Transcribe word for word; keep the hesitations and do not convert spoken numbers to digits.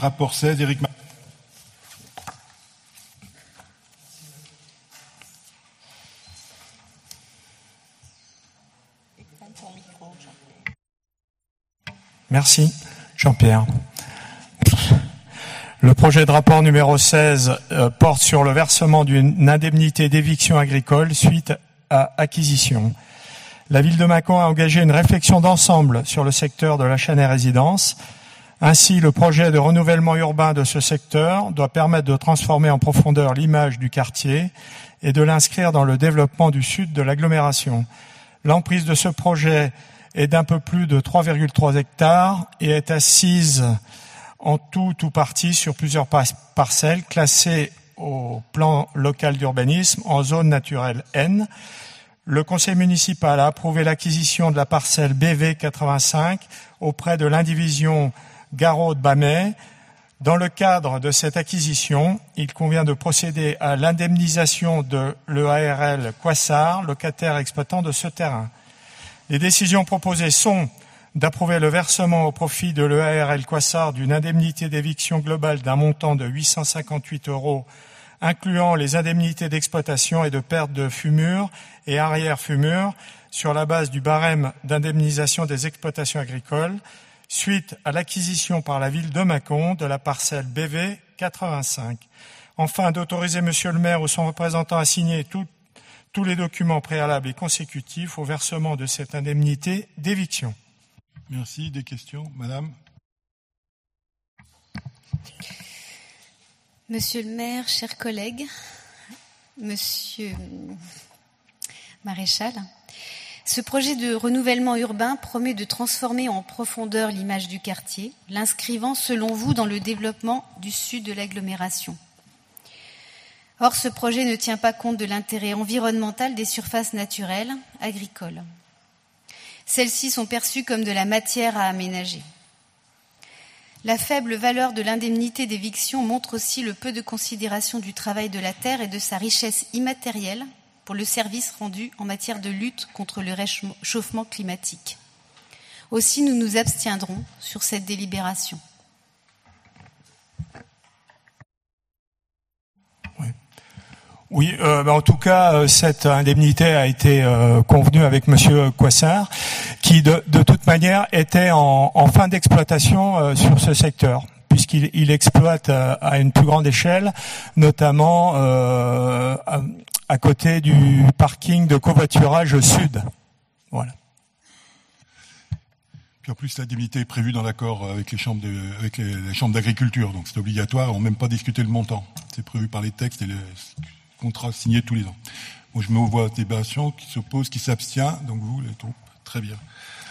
Rapport seize, Éric Mar... Merci, Jean-Pierre. Le projet de rapport numéro seize euh, porte sur le versement d'une indemnité d'éviction agricole suite à acquisition. La ville de Mâcon a engagé une réflexion d'ensemble sur le secteur de l'achat des résidences. Ainsi, le projet de renouvellement urbain de ce secteur doit permettre de transformer en profondeur l'image du quartier et de l'inscrire dans le développement du sud de l'agglomération. L'emprise de ce projet est d'un peu plus de trois virgule trois hectares et est assise en tout ou partie sur plusieurs parcelles classées au plan local d'urbanisme en zone naturelle N. Le conseil municipal a approuvé l'acquisition de la parcelle B V quatre-vingt-cinq auprès de l'indivision Garot-Bamay. Dans le cadre de cette acquisition, il convient de procéder à l'indemnisation de l'E A R L Quassar, locataire exploitant de ce terrain. Les décisions proposées sont d'approuver le versement au profit de l'E A R L Quassar d'une indemnité d'éviction globale d'un montant de huit cent cinquante-huit euros, incluant les indemnités d'exploitation et de perte de fumure et arrière-fumure sur la base du barème d'indemnisation des exploitations agricoles, suite à l'acquisition par la ville de Mâcon de la parcelle B V quatre-vingt-cinq. Enfin, d'autoriser Monsieur le maire ou son représentant à signer tout, tous les documents préalables et consécutifs au versement de cette indemnité d'éviction. Merci. Des questions, Madame? Monsieur le maire, chers collègues, Monsieur Maréchal, ce projet de renouvellement urbain promet de transformer en profondeur l'image du quartier, l'inscrivant, selon vous, dans le développement du sud de l'agglomération. Or, ce projet ne tient pas compte de l'intérêt environnemental des surfaces naturelles agricoles. Celles-ci sont perçues comme de la matière à aménager. La faible valeur de l'indemnité d'éviction montre aussi le peu de considération du travail de la terre et de sa richesse immatérielle pour le service rendu en matière de lutte contre le réchauffement climatique. Aussi, nous nous abstiendrons sur cette délibération. Oui, euh, bah en tout cas, euh, cette indemnité a été euh, convenue avec Monsieur Quassar, qui de, de toute manière était en, en fin d'exploitation euh, sur ce secteur, puisqu'il il exploite euh, à une plus grande échelle, notamment euh, à, à côté du parking de covoiturage sud. Voilà. Puis en plus, l'indemnité est prévue dans l'accord avec les chambres de, avec les, les chambres d'agriculture, donc c'est obligatoire. On n'a même pas discuté le montant. C'est prévu par les textes et les contrat signé tous les ans. Moi, je me vois à délibération qui s'oppose, qui s'abstient. Donc vous, les troupes, très bien.